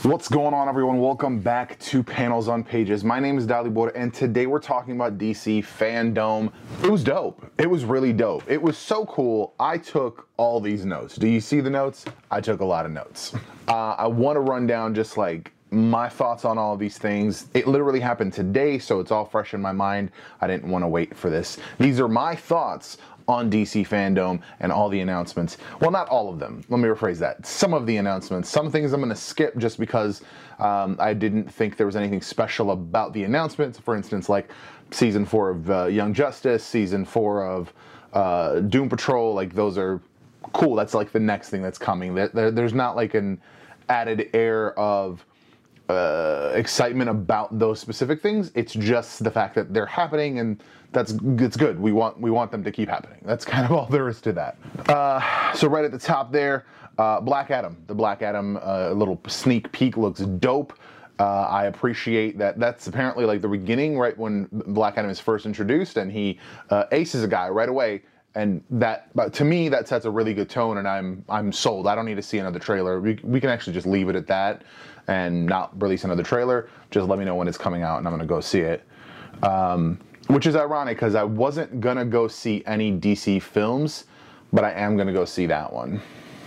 What's going on, everyone? Welcome back to Panels on Pages. My name is Dalibor, and today we're talking about DC Fandom. It was dope. It was really dope. It was so cool. I took all these notes. Do you see the notes? I took a lot of notes. I want to run down just like my thoughts on all of these things. It literally happened today, so it's all fresh in my mind. I didn't want to wait for this. These are my thoughts on DC Fandom and all the announcements. Well, not all of them. Let me rephrase that. Some of the announcements. Some things I'm going to skip just because I didn't think there was anything special about the announcements. For instance, like Season 4 of Young Justice, Season 4 of Doom Patrol. Like, those are cool. That's like the next thing that's coming. There's not like an added air of excitement about those specific things. It's just the fact that they're happening, and it's good. We want them to keep happening. That's kind of all there is to that. So right at the top there, Black Adam. The Black Adam little sneak peek looks dope. I appreciate that. That's apparently like the beginning, right when Black Adam is first introduced, and he aces a guy right away. And that, to me, that sets a really good tone, and I'm sold. I don't need to see another trailer. We can actually just leave it at that and not release another trailer. Just let me know when it's coming out, and I'm gonna go see it. Which is ironic because I wasn't gonna go see any DC films, but I am gonna go see that one.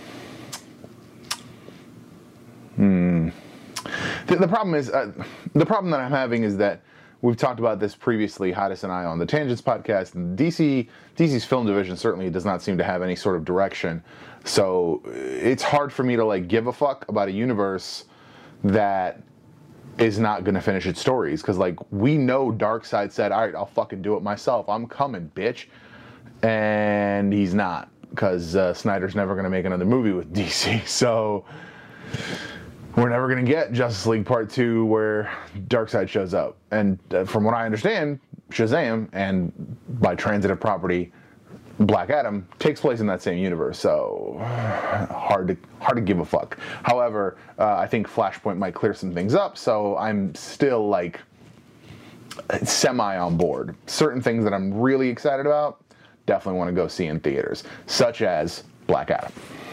The problem is, the problem that I'm having is that we've talked about this previously, Hodis and I, on the Tangents podcast. DC's film division certainly does not seem to have any sort of direction. So it's hard for me to like give a fuck about a universe that is not going to finish its stories. Because like, we know Darkseid said, all right, I'll fucking do it myself. I'm coming, bitch. And he's not. Because Snyder's never going to make another movie with DC. So we're never going to get Justice League Part 2 where Darkseid shows up. And from what I understand, Shazam, and by transitive property, Black Adam, takes place in that same universe. So hard to give a fuck. However, I think Flashpoint might clear some things up. So I'm still like semi on board. Certain things that I'm really excited about, definitely want to go see in theaters, such as Black Adam.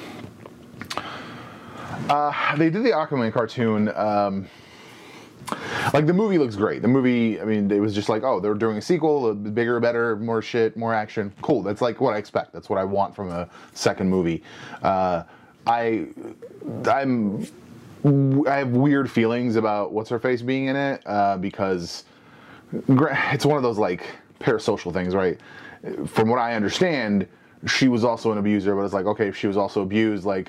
They did the Aquaman cartoon. Like, the movie looks great. The movie, I mean, it was just like, oh, they're doing a sequel, bigger, better, more shit, more action. Cool. That's like what I expect. That's what I want from a second movie. I have weird feelings about What's-Her-Face being in it because it's one of those like parasocial things, right? From what I understand, she was also an abuser, but it's like, okay, if she was also abused, like,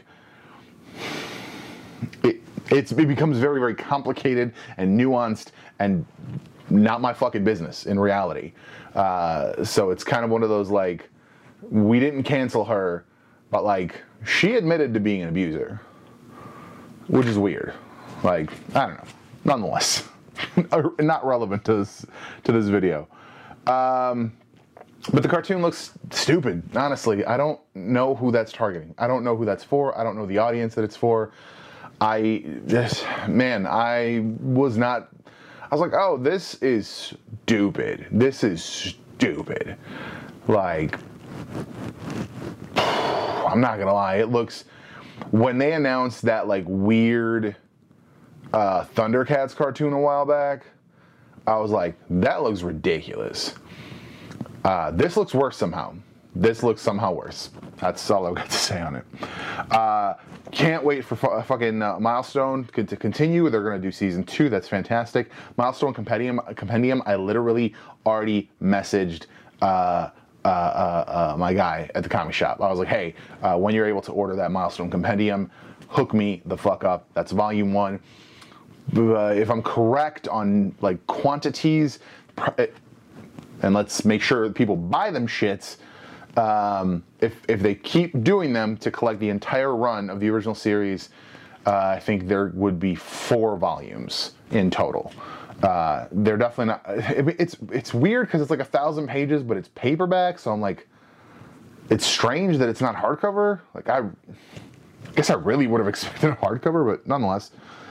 it becomes very, very complicated and nuanced and not my fucking business in reality. So it's kind of one of those, like, we didn't cancel her, but like, she admitted to being an abuser, which is weird. Like, I don't know. Nonetheless, not relevant to this video. But the cartoon looks stupid, honestly. I don't know who that's targeting. I don't know who that's for. I don't know the audience that it's for. I was like, oh, this is stupid. This is stupid. Like, I'm not gonna lie. It looks, when they announced that like weird Thundercats cartoon a while back, I was like, that looks ridiculous. This looks worse somehow. This looks somehow worse. That's all I've got to say on it. Can't wait for fucking Milestone to continue. They're going to do season 2. That's fantastic. Milestone Compendium. I literally already messaged my guy at the comic shop. I was like, hey, when you're able to order that Milestone Compendium, hook me the fuck up. That's volume 1. If I'm correct on like quantities, and let's make sure that people buy them shits. If they keep doing them to collect the entire run of the original series, I think there would be 4 volumes in total. They're definitely not. It's weird because it's like 1,000 pages, but it's paperback. So I'm like, it's strange that it's not hardcover. Like, I guess I really would have expected a hardcover, but nonetheless.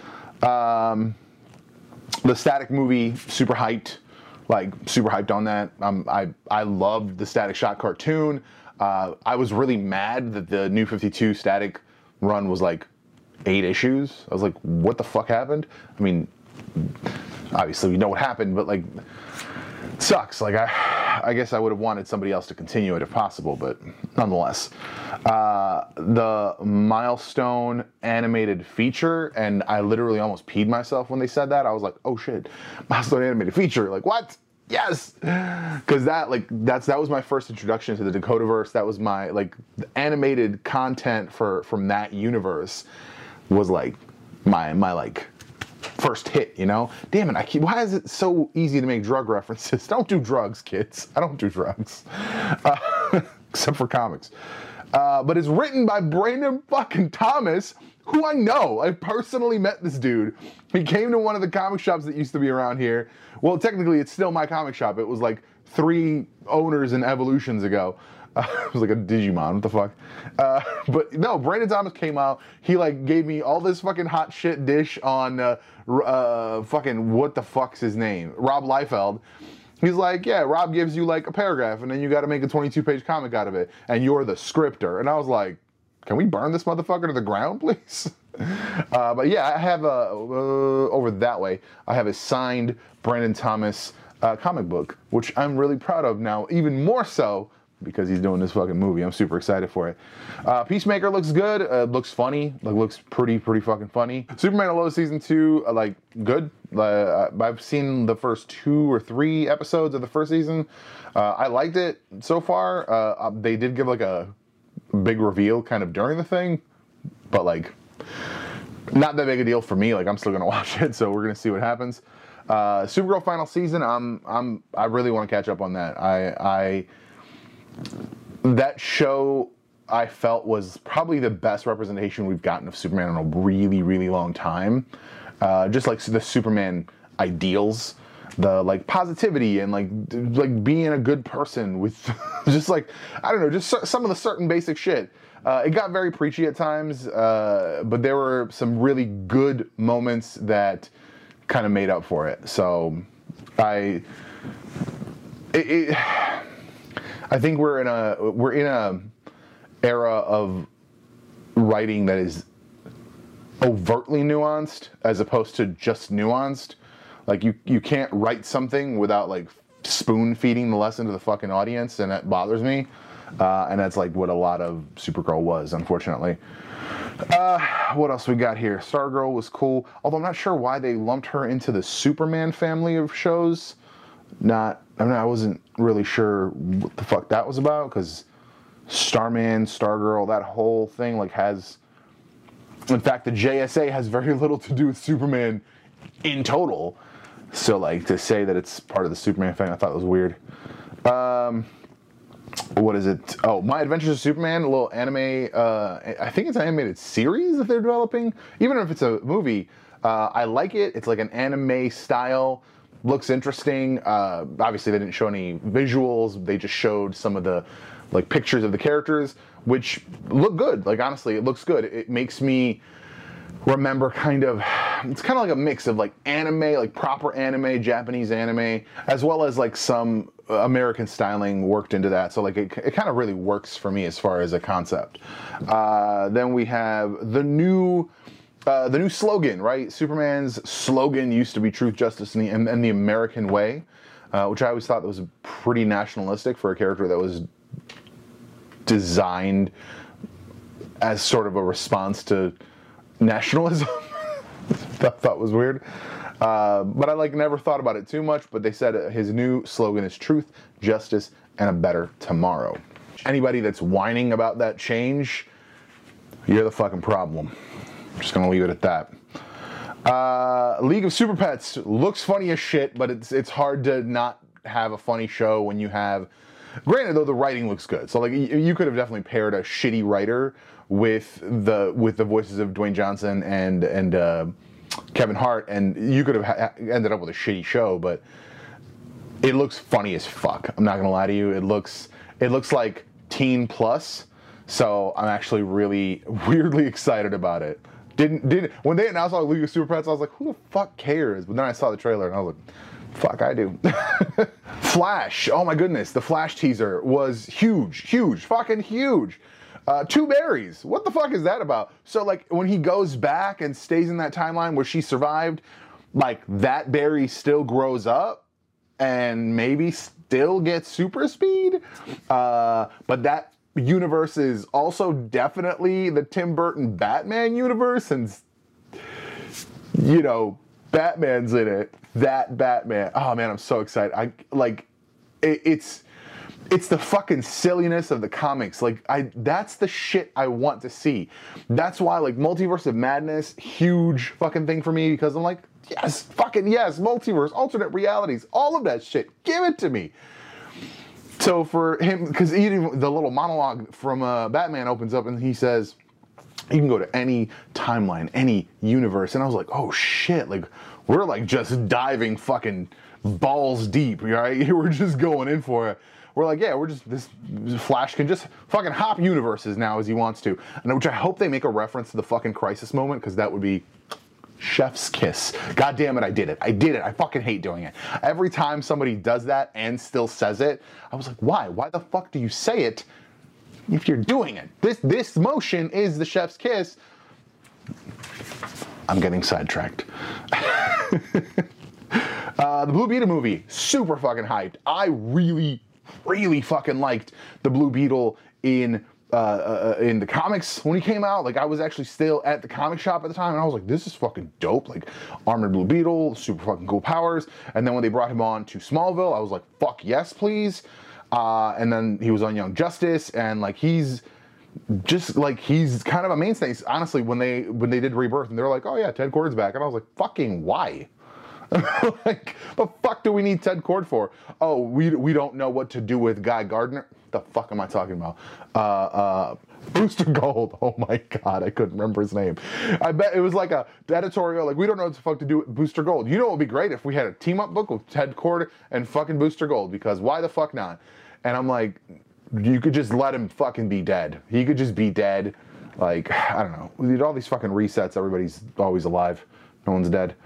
The Static movie, super hyped. Like, super hyped on that. I loved the Static Shock cartoon. I was really mad that the New 52 Static run was like 8 issues. I was like, what the fuck happened? I mean, obviously we know what happened, but like, sucks. Like, I guess I would have wanted somebody else to continue it if possible, but nonetheless. The Milestone animated feature, and I literally almost peed myself when they said that. I was like, oh shit, Milestone animated feature. Like, what? Yes! Because that was my first introduction to the Dakotaverse. That was my, like, animated content from that universe was like my like first hit, you know? Damn it, why is it so easy to make drug references? Don't do drugs, kids. I don't do drugs. Except for comics. But it's written by Brandon fucking Thomas, who I know. I personally met this dude. He came to one of the comic shops that used to be around here. Well, technically, it's still my comic shop. It was like 3 owners and evolutions ago. It was like a Digimon, what the fuck? But no, Brandon Thomas came out. He like gave me all this fucking hot shit dish on fucking, what the fuck's his name? Rob Liefeld. He's like, yeah, Rob gives you like a paragraph and then you got to make a 22-page comic out of it. And you're the scripter. And I was like, can we burn this motherfucker to the ground, please? But yeah, I have over that way, I have a signed Brandon Thomas comic book, which I'm really proud of now, even more so because he's doing this fucking movie. I'm super excited for it. Peacemaker looks good. Looks funny. Like, looks pretty fucking funny. Superman and Lois season 2, like, good. I've seen the first 2 or 3 episodes of the first season. I liked it so far. They did give like a big reveal kind of during the thing, but like, not that big a deal for me. Like, I'm still gonna watch it, so we're gonna see what happens. Supergirl final season. I really want to catch up on that. That show I felt was probably the best representation we've gotten of Superman in a really long time. Just like the Superman ideals, the like positivity and like being a good person with just like, I don't know, just some of the certain basic shit. It got very preachy at times, but there were some really good moments that kind of made up for it. So I think we're in a era of writing that is overtly nuanced as opposed to just nuanced. Like, you can't write something without like spoon feeding the lesson to the fucking audience, and that bothers me. And that's like what a lot of Supergirl was, unfortunately. What else we got here? Stargirl was cool, although I'm not sure why they lumped her into the Superman family of shows. I wasn't really sure what the fuck that was about, because Starman, Stargirl, that whole thing like has, in fact, the JSA has very little to do with Superman in total. So like, to say that it's part of the Superman family, I thought it was weird. What is it? Oh, My Adventures of Superman, a little anime. I think it's an animated series that they're developing. Even if it's a movie, I like it. It's like an anime style. Looks interesting. Obviously, they didn't show any visuals. They just showed some of the like pictures of the characters, which look good. Like, honestly, it looks good. It makes me remember it's kind of like a mix of like anime, like proper anime, Japanese anime, as well as like some American styling worked into that. So like it kind of really works for me as far as a concept. Then we have the new slogan, right? Superman's slogan used to be truth, justice, and the American way, which I always thought was pretty nationalistic for a character that was designed as sort of a response to nationalism. That thought was weird. But I like never thought about it too much, but they said his new slogan is truth, justice, and a better tomorrow. Anybody that's whining about that change, you're the fucking problem. I'm just gonna leave it at that. League of Super Pets looks funny as shit, but it's hard to not have a funny show when you have, granted though, the writing looks good. So like, you could have definitely paired a shitty writer with the voices of Dwayne Johnson and Kevin Hart, and you could have ended up with a shitty show, but it looks funny as fuck. I'm not gonna lie to you. It looks like teen plus, so I'm actually really weirdly excited about it. When they announced all League of Super Pets, I was like, who the fuck cares? But then I saw the trailer and I was like, fuck, I do. Flash, oh my goodness, the Flash teaser was huge, fucking huge. Two berries. What the fuck is that about? So like when he goes back and stays in that timeline where she survived, like that berry still grows up and maybe still gets super speed. But that universe is also definitely the Tim Burton Batman universe, and you know, Batman's in it. That Batman. Oh man, I'm so excited. It's the fucking silliness of the comics. Like that's the shit I want to see. That's why like Multiverse of Madness, huge fucking thing for me, because I'm like, yes, fucking yes, multiverse, alternate realities, all of that shit. Give it to me. So for him, because even the little monologue from Batman opens up and he says, you can go to any timeline, any universe. And I was like, oh shit, like we're like just diving fucking balls deep, right? We're just going in for it. We're like, yeah, we're just, this Flash can just fucking hop universes now as he wants to. And which I hope they make a reference to the fucking Crisis moment, because that would be chef's kiss. God damn it, I did it. I did it. I fucking hate doing it. Every time somebody does that and still says it, I was like, why? Why the fuck do you say it if you're doing it? This motion is the chef's kiss. I'm getting sidetracked. The Blue Beetle movie, super fucking hyped. I really fucking liked the Blue Beetle in the comics when he came out. Like I was actually still at the comic shop at the time, and I was like, this is fucking dope. Like armored Blue Beetle, super fucking cool powers. And then when they brought him on to Smallville, I was like, fuck yes, please. And then he was on Young Justice, and like he's just like he's kind of a mainstay. Honestly, when they did Rebirth, and they were like, oh yeah, Ted Kord's back, and I was like, fucking why? Like, the fuck do we need Ted Kord for? Oh, we don't know what to do with Guy Gardner. The fuck am I talking about? Booster Gold. Oh my god, I couldn't remember his name. I bet it was like a editorial, like we don't know what the fuck to do with Booster Gold. You know what would be great if we had a team up book with Ted Kord and fucking Booster Gold, because why the fuck not? And I'm like, you could just let him fucking be dead. He could just be dead. Like, I don't know. We did all these fucking resets. Everybody's always alive. No one's dead.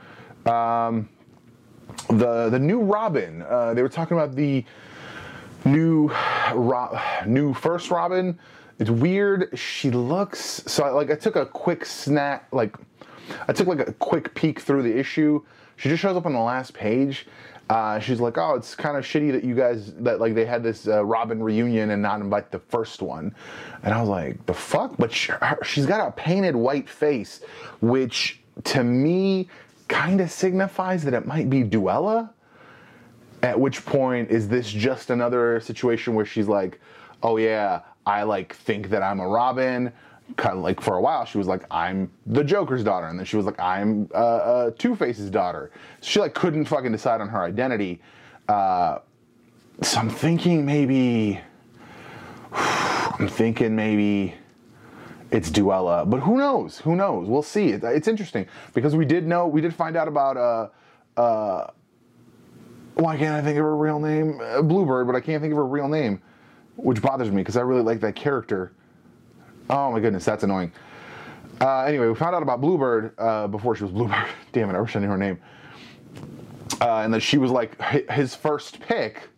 The new Robin. They were talking about the new first Robin. It's weird. She looks so like I took a quick I took like a quick peek through the issue. She just shows up on the last page. She's like, oh, it's kind of shitty that you guys that like they had this Robin reunion and not invite the first one. And I was like, the fuck? But she's got a painted white face, which to me kind of signifies that it might be Duella. At which point, is this just another situation where she's like, oh yeah, I like think that I'm a Robin. Kind of like for a while, she was like, I'm the Joker's daughter. And then she was like, I'm Two-Face's daughter. So she like couldn't fucking decide on her identity. So I'm thinking maybe it's Duella, but who knows? Who knows? We'll see. It's interesting because we did find out about why can't I think of her real name? Bluebird, but I can't think of her real name, which bothers me because I really like that character. Oh my goodness, that's annoying. Anyway, we found out about Bluebird before she was Bluebird. Damn it, I wish I knew her name. And that she was like his first pick.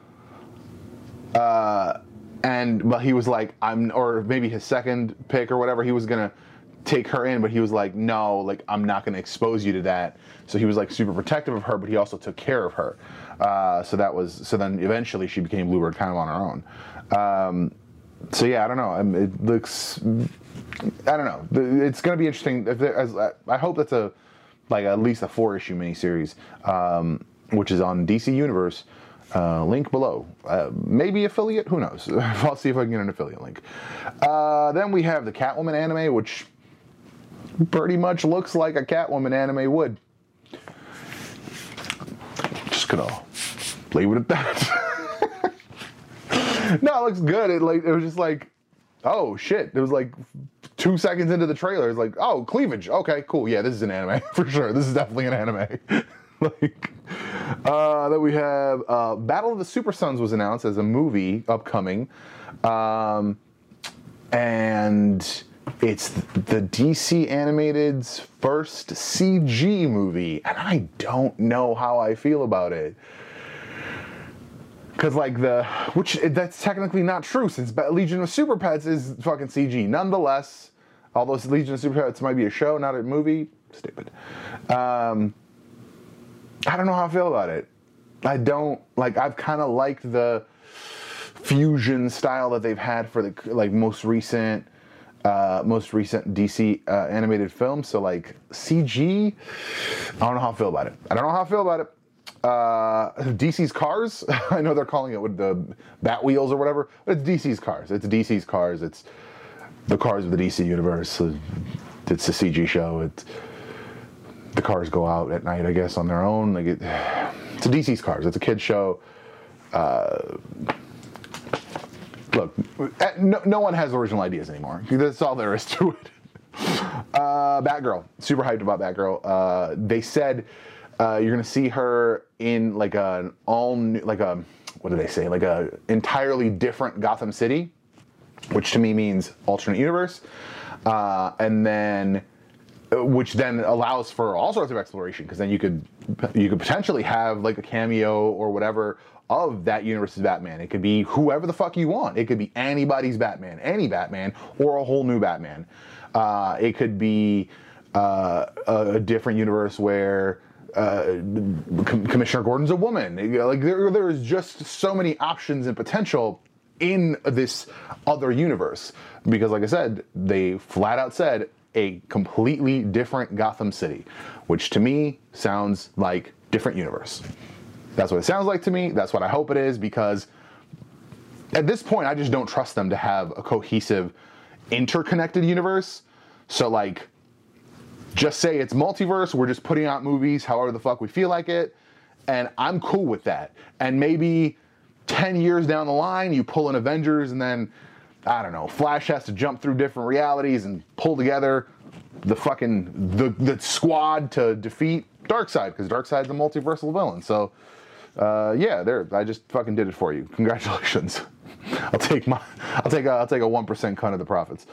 But he was like, or maybe his second pick or whatever, he was gonna take her in, but he was like, no, like I'm not gonna expose you to that. So he was like super protective of her, but he also took care of her. So then eventually she became Bluebird kind of on her own. So yeah, I don't know. It looks, I don't know. It's gonna be interesting. I hope that's at least a 4-issue miniseries, which is on DC Universe. Link below. Maybe affiliate, who knows? I'll see if I can get an affiliate link. Then we have the Catwoman anime, which pretty much looks like a Catwoman anime would. Just gonna leave it at that. No, it looks good. It was just like, oh shit. It was like 2 seconds into the trailer. It's like, oh, cleavage. Okay, cool. Yeah, this is an anime for sure. This is definitely an anime. Then we have Battle of the Super Sons was announced as a movie upcoming, and it's the DC Animated's first CG movie, and I don't know how I feel about it. Because like that's technically not true since Legion of Super Pets is fucking CG. Nonetheless, although Legion of Super Pets might be a show, not a movie, stupid. I don't know how I feel about it. I don't like. I've kind of liked the fusion style that they've had for the like most recent DC animated films. So like CG, I don't know how I feel about it. DC's Cars, I know they're calling it with the Bat Wheels or whatever, but it's DC's Cars. It's the cars of the DC universe. It's a CG show. The cars go out at night, I guess, on their own. Like it's a DC's Cars. It's a kid's show. Look, no one has original ideas anymore. That's all there is to it. Batgirl, super hyped about Batgirl. They said you're gonna see her in like an all new, like a, what do they say? Like a entirely different Gotham City, which to me means alternate universe, and then which then allows for all sorts of exploration, because then you could potentially have like a cameo or whatever of that universe's Batman. It could be whoever the fuck you want. It could be anybody's Batman, any Batman, or a whole new Batman. It could be a different universe where Commissioner Gordon's a woman. Like there is just so many options and potential in this other universe, because like I said, they flat out said a completely different Gotham City, which to me sounds like different universe. That's what it sounds like to me. That's what I hope it is, because at this point, I just don't trust them to have a cohesive, interconnected universe. So like, just say it's multiverse, we're just putting out movies however the fuck we feel like it, and I'm cool with that. And maybe 10 years down the line, you pull in Avengers, and then, I don't know, Flash has to jump through different realities and pull together the squad to defeat Darkseid, because Darkseid's a multiversal villain. So, yeah, I just fucking did it for you. Congratulations. I'll take a 1% cut of the profits.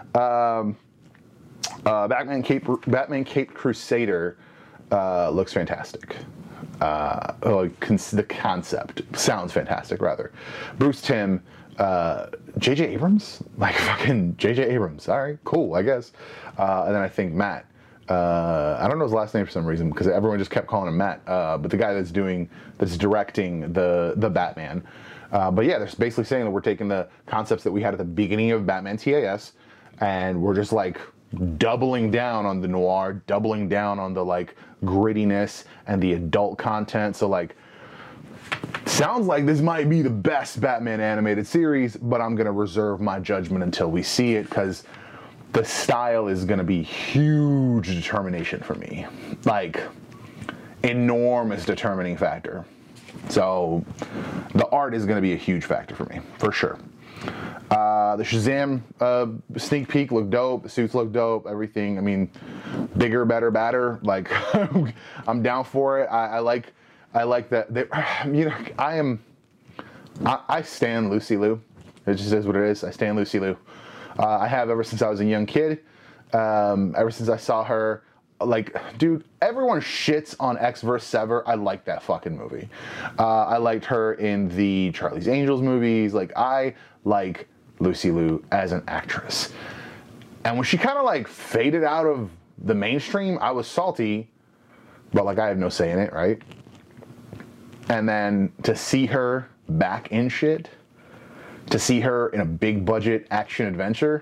Batman Caped Crusader looks fantastic. The concept sounds fantastic, rather. Bruce Timm, J.J. Abrams? Like fucking J.J. Abrams. All right, cool, I guess. And then I think Matt. I don't know his last name for some reason, because everyone just kept calling him Matt. But the guy that's directing the Batman. But yeah, they're basically saying that we're taking the concepts that we had at the beginning of Batman TAS, and we're just like doubling down on the noir, doubling down on the like grittiness and the adult content. So like, sounds like this might be the best Batman animated series, but I'm gonna reserve my judgment until we see it, because the style is gonna be huge determination for me. Like, enormous determining factor. So the art is gonna be a huge factor for me, for sure. The Shazam sneak peek looked dope. The suits look dope. Everything. I mean, bigger, better, badder. Like, I'm down for it. I like that. I stan Lucy Liu. It just is what it is. I stan Lucy Liu. I have ever since I was a young kid. Ever since I saw her. Like, dude, everyone shits on X vs. Sever. I like that fucking movie. I liked her in the Charlie's Angels movies. Like, I like Lucy Liu as an actress. And when she kind of like faded out of the mainstream, I was salty, but like I have no say in it, right? And then to see her back in shit, to see her in a big budget action adventure,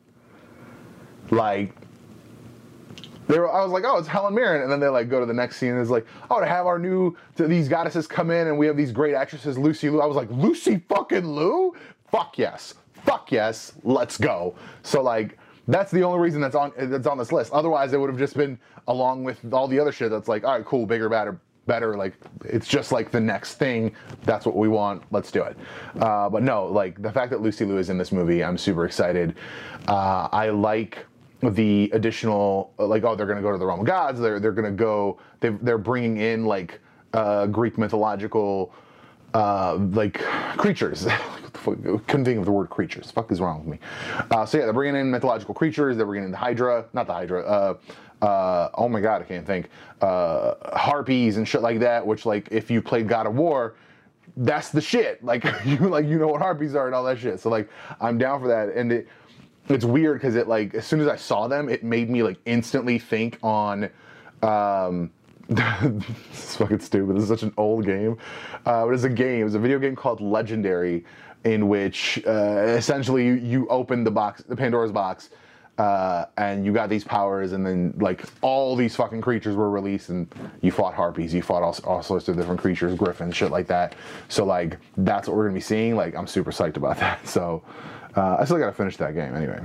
like, I was like, oh, it's Helen Mirren. And then they like go to the next scene and it's like, oh, to have these goddesses come in and we have these great actresses, Lucy Liu. I was like, Lucy fucking Liu? Fuck yes. Fuck yes. Let's go. So like, that's the only reason that's on this list. Otherwise, it would have just been along with all the other shit that's like, all right, cool, bigger, better. Like, it's just like the next thing. That's what we want. Let's do it. But no, like the fact that Lucy Liu is in this movie, I'm super excited. I like the additional, like, oh, they're gonna go to the realm of gods. They're gonna go. They're bringing in like Greek mythological like creatures. Couldn't think of the word creatures. Fuck is wrong with me? So yeah, they're bringing in mythological creatures. They're bringing in the Hydra, not the Hydra. Oh my God, I can't think. Harpies and shit like that. Which, like, if you played God of War, that's the shit. Like you know what harpies are and all that shit. So like I'm down for that. And it's weird because it like as soon as I saw them, it made me like instantly think on this is fucking stupid. This is such an old game. But it's a game. It was a video game called Legendary, in which essentially you open the box, the Pandora's box, and you got these powers, and then like all these fucking creatures were released, and you fought harpies, you fought all sorts of different creatures, griffins, shit like that. So like that's what we're gonna be seeing. Like I'm super psyched about that. So I still gotta finish that game anyway.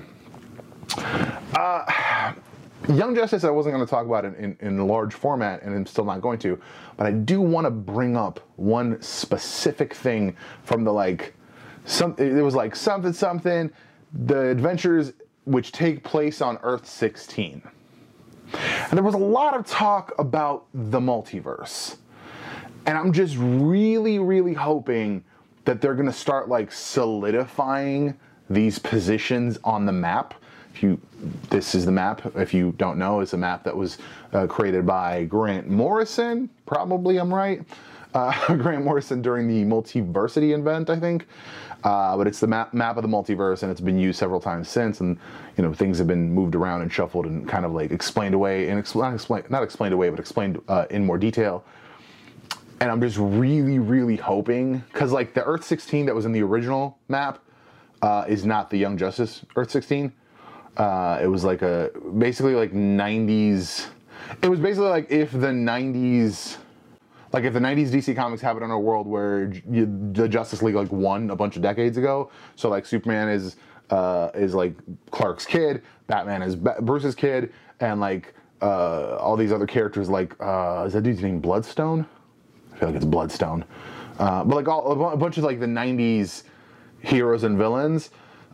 Young Justice I wasn't going to talk about in a large format, and I'm still not going to, but I do want to bring up one specific thing from the like, it was like something, the adventures which take place on Earth 16. And there was a lot of talk about the multiverse. And I'm just really, really hoping that they're going to start like solidifying these positions on the map. This is the map. If you don't know, it's a map that was created by Grant Morrison. Probably I'm right. Grant Morrison during the Multiversity event, I think. But it's the map of the multiverse, and it's been used several times since. And you know, things have been moved around and shuffled and kind of like explained away, and not explained away, but explained in more detail. And I'm just really, really hoping, because like the Earth 16 that was in the original map is not the Young Justice Earth 16. It was like basically like 90s. It was basically like if the 90s DC Comics happened in a world where the Justice League like won a bunch of decades ago. So like Superman is like Clark's kid, Batman is Bruce's kid, and like all these other characters like is that dude's name Bloodstone? I feel like it's Bloodstone. But like a bunch of like the 90s heroes and villains.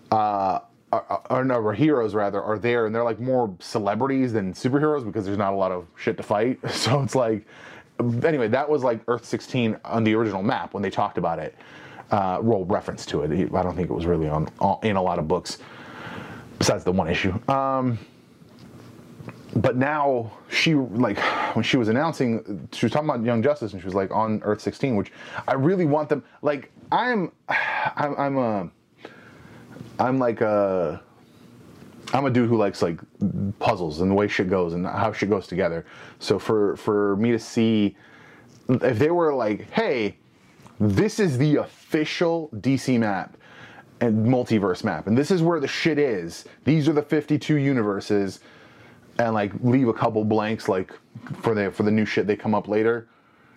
Or heroes rather are there, and they're like more celebrities than superheroes because there's not a lot of shit to fight. So it's like, anyway, that was like Earth 16 on the original map when they talked about it. Reference to it. I don't think it was really in a lot of books besides the one issue. But now she like when she was announcing, she was talking about Young Justice, and she was like on Earth 16, which I really want them. Like I'm a dude who likes like puzzles and the way shit goes and how shit goes together. So for me to see if they were like, hey, this is the official DC map and multiverse map, and this is where the shit is. These are the 52 universes, and like leave a couple blanks like for the new shit they come up later.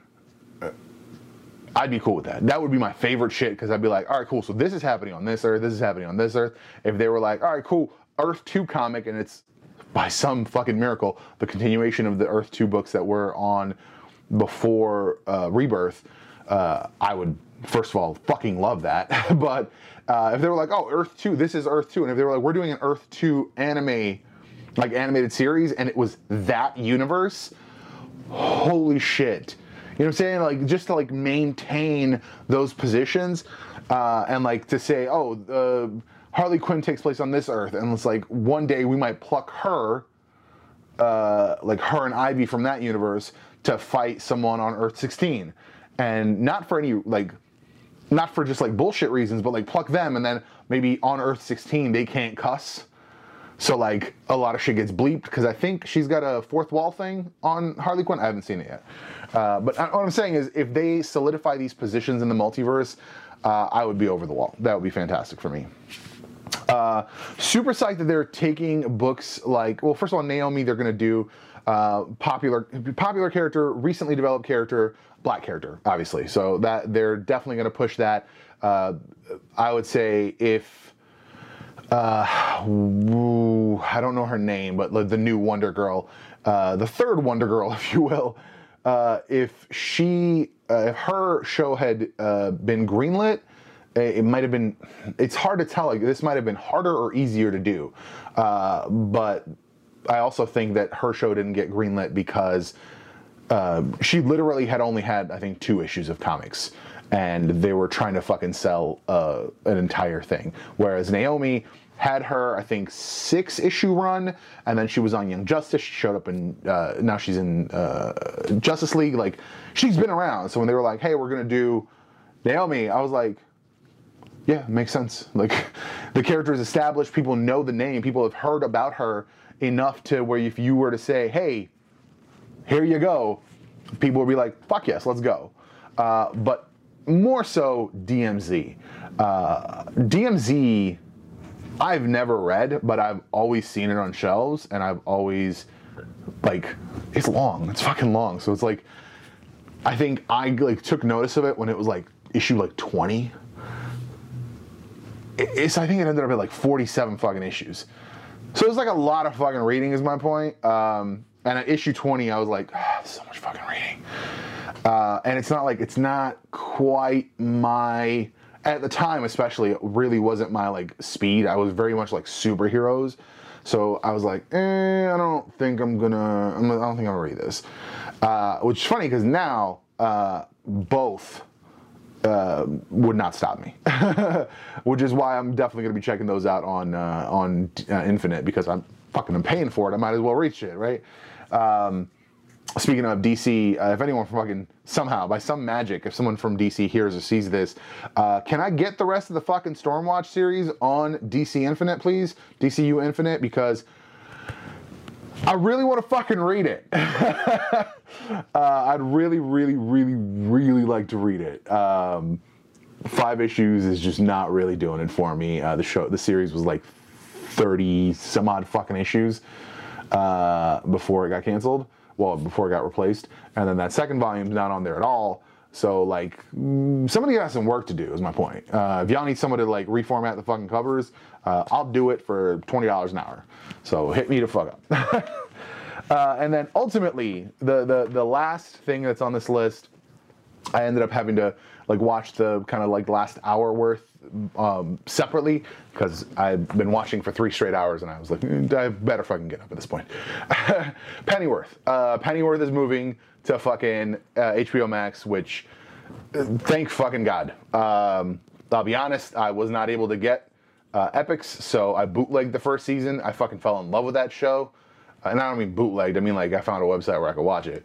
I'd be cool with that. That would be my favorite shit, because I'd be like, all right, cool, so this is happening on this Earth, this is happening on this Earth. If they were like, all right, cool, Earth 2 comic, and it's by some fucking miracle the continuation of the Earth 2 books that were on before Rebirth, I would, first of all, fucking love that. But if they were like, oh, Earth 2, this is Earth 2, and if they were like, we're doing an Earth 2 animated series, and it was that universe, holy shit. You know what I'm saying? Like, just to like maintain those positions, and like to say, oh, Harley Quinn takes place on this Earth, and it's like one day we might pluck her, like her and Ivy from that universe, to fight someone on Earth 16, and not for any like, not for just like bullshit reasons, but like pluck them, and then maybe on Earth 16 they can't cuss. So like a lot of shit gets bleeped, because I think she's got a fourth wall thing on Harley Quinn. I haven't seen it yet. But what I'm saying is, if they solidify these positions in the multiverse, I would be over the wall. That would be fantastic for me. Super psyched that they're taking books like, well, first of all, Naomi, they're going to do popular character, recently developed character, black character, obviously. So that they're definitely going to push that. I would say if I don't know her name, but the new Wonder Girl, the third Wonder Girl, if you will, if her show had been greenlit, it might have been, it's hard to tell, like this might have been harder or easier to do, but I also think that her show didn't get greenlit because she literally had only had, I think, 2 issues of comics, and they were trying to fucking sell an entire thing, whereas Naomi had her, I think, 6-issue run, and then she was on Young Justice. She showed up in, now she's in Justice League. Like, she's been around. So when they were like, hey, we're going to do Naomi, I was like, yeah, makes sense. Like, the character is established. People know the name. People have heard about her enough to where if you were to say, hey, here you go, people would be like, fuck yes, let's go. But more so DMZ. DMZ, I've never read, but I've always seen it on shelves, and I've always, like, it's long. It's fucking long. So it's like, I think I like took notice of it when it was like issue like 20. I think it ended up at like 47 fucking issues. So it was like a lot of fucking reading is my point. And at issue 20, I was like, so much fucking reading. And it's not quite my, at the time especially, it really wasn't my like speed. I was very much like superheroes. So I was like, I don't think I'm gonna read this. Which is funny because now, both would not stop me, which is why I'm definitely gonna be checking those out on Infinite, because I'm paying for it. I might as well read shit, right? Speaking of DC, if anyone from fucking somehow by some magic, if someone from DC hears or sees this, can I get the rest of the fucking Stormwatch series on DC Infinite, please? DCU Infinite, because I really want to fucking read it. I'd really, really, really, really like to read it. 5 issues is just not really doing it for me. The series was like 30 some odd fucking issues before it got canceled. Well, before it got replaced. And then that second volume's not on there at all. So like, somebody has some work to do is my point. If y'all need someone to like reformat the fucking covers, I'll do it for $20 an hour. So hit me the fuck up. And then ultimately, the last thing that's on this list, I ended up having to like watch the kind of like last hour worth separately, because I've been watching for 3 straight hours and I was like, I better fucking get up at this point. Pennyworth. Pennyworth is moving to fucking HBO Max, which thank fucking God. I'll be honest, I was not able to get Epix, so I bootlegged the first season. I fucking fell in love with that show. And I don't mean bootlegged, I mean like I found a website where I could watch it.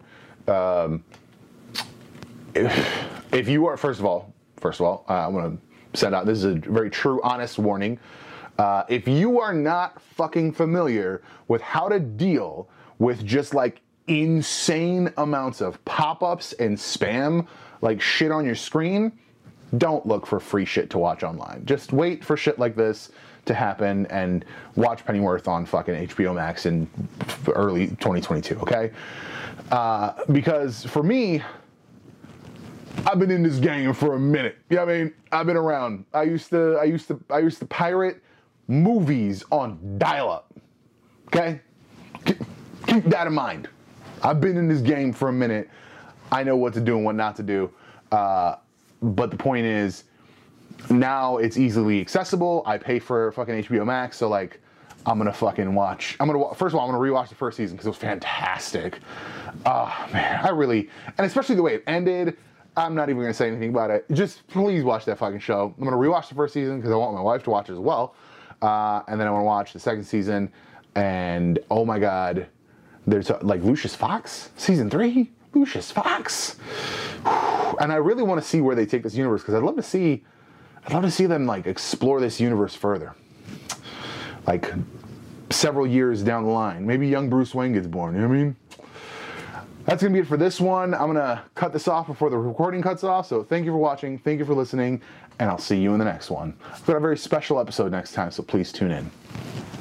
If you are, first of all, I'm gonna send out, this is a very true, honest warning. If you are not fucking familiar with how to deal with just like insane amounts of pop-ups and spam, like shit on your screen, don't look for free shit to watch online. Just wait for shit like this to happen and watch Pennyworth on fucking HBO Max in early 2022, okay? Because for me, I've been in this game for a minute. You know what I mean? I've been around. I used to pirate movies on dial-up. Okay? Keep that in mind. I've been in this game for a minute. I know what to do and what not to do. But the point is, now it's easily accessible. I pay for fucking HBO Max, so like, I'm gonna fucking watch. First of all, I'm gonna rewatch the first season because it was fantastic. Oh man, and especially the way it ended. I'm not even gonna say anything about it. Just please watch that fucking show. I'm gonna rewatch the first season because I want my wife to watch it as well. And then I wanna watch the second season. And oh my God, there's like Lucius Fox, season 3, Lucius Fox. And I really wanna see where they take this universe, because I'd love to see them like explore this universe further. Like several years down the line. Maybe young Bruce Wayne gets born, you know what I mean? That's going to be it for this one. I'm going to cut this off before the recording cuts off. So thank you for watching. Thank you for listening. And I'll see you in the next one. I've got a very special episode next time, so please tune in.